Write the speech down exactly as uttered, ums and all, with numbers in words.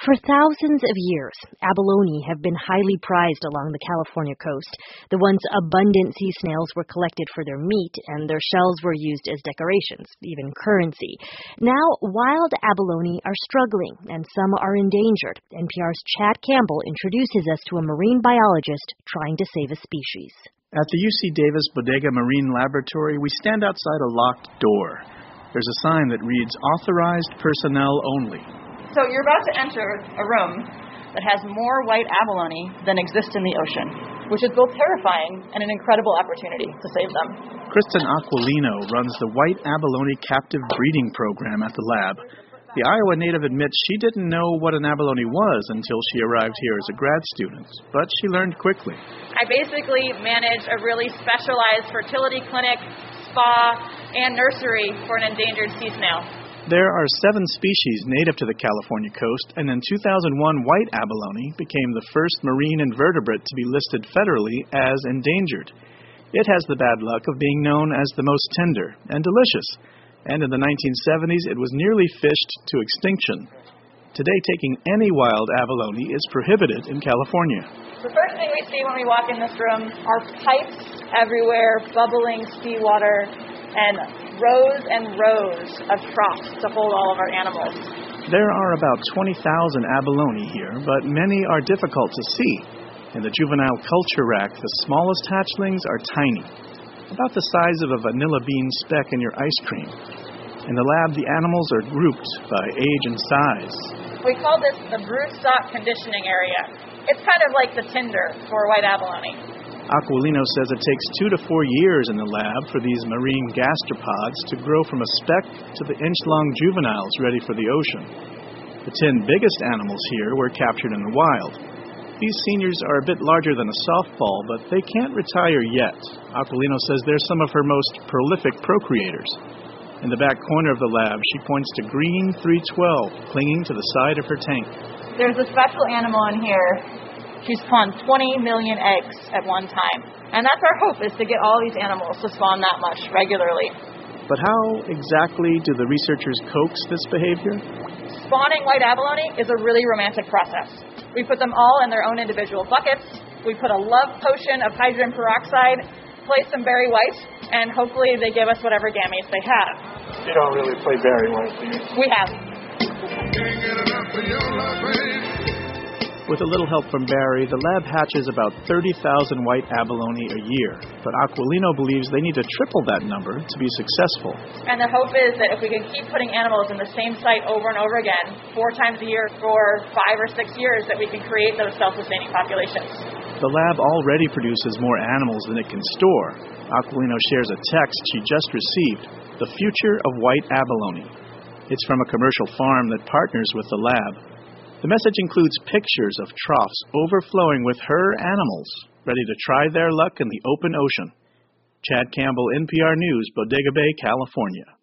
For thousands of years, abalone have been highly prized along the California coast. The once abundant sea snails were collected for their meat, and their shells were used as decorations, even currency. Now, wild abalone are struggling, and some are endangered. N P R's Chad Campbell introduces us to a marine biologist trying to save a species. At the U C Davis Bodega Marine Laboratory, we stand outside a locked door. There's a sign that reads, "Authorized personnel only." So you're about to enter a room that has more white abalone than exists in the ocean, which is both terrifying and an incredible opportunity to save them. Kristen Aquilino runs the White Abalone Captive Breeding Program at the lab. The Iowa native admits she didn't know what an abalone was until she arrived here as a grad student, but she learned quickly. I basically manage a really specialized fertility clinic, spa, and nursery for an endangered sea snail. There are seven species native to the California coast, and in two thousand one, white abalone became the first marine invertebrate to be listed federally as endangered. It has the bad luck of being known as the most tender and delicious, and in the nineteen seventies it was nearly fished to extinction. Today, taking any wild abalone is prohibited in California. The first thing we see when we walk in this room are pipes everywhere, bubbling seawater, and rows and rows of troughs to hold all of our animals. There are about twenty thousand abalone here, but many are difficult to see. In the juvenile culture rack, the smallest hatchlings are tiny, about the size of a vanilla bean speck in your ice cream. In the lab, the animals are grouped by age and size. We call this the broodstock conditioning area. It's kind of like the Tinder for white abalone. Aquilino says it takes two to four years in the lab for these marine gastropods to grow from a speck to the inch-long juveniles ready for the ocean. The ten biggest animals here were captured in the wild. These seniors are a bit larger than a softball, but they can't retire yet. Aquilino says they're some of her most prolific procreators. In the back corner of the lab, she points to green three twelve clinging to the side of her tank. There's a special animal in here. She spawned twenty million eggs at one time. And that's our hope, is to get all these animals to spawn that much regularly. But how exactly do the researchers coax this behavior? Spawning white abalone is a really romantic process. We put them all in their own individual buckets. We put a love potion of hydrogen peroxide, place some berry white, and hopefully they give us whatever gametes they have. You don't really play berry white, do you? We have. With a little help from Barry, the lab hatches about thirty thousand white abalone a year. But Aquilino believes they need to triple that number to be successful. And the hope is that if we can keep putting animals in the same site over and over again, four times a year for five or six years, that we can create those self-sustaining populations. The lab already produces more animals than it can store. Aquilino shares a text she just received, "The Future of White Abalone." It's from a commercial farm that partners with the lab. The message includes pictures of troughs overflowing with her animals, ready to try their luck in the open ocean. Chad Campbell, N P R News, Bodega Bay, California.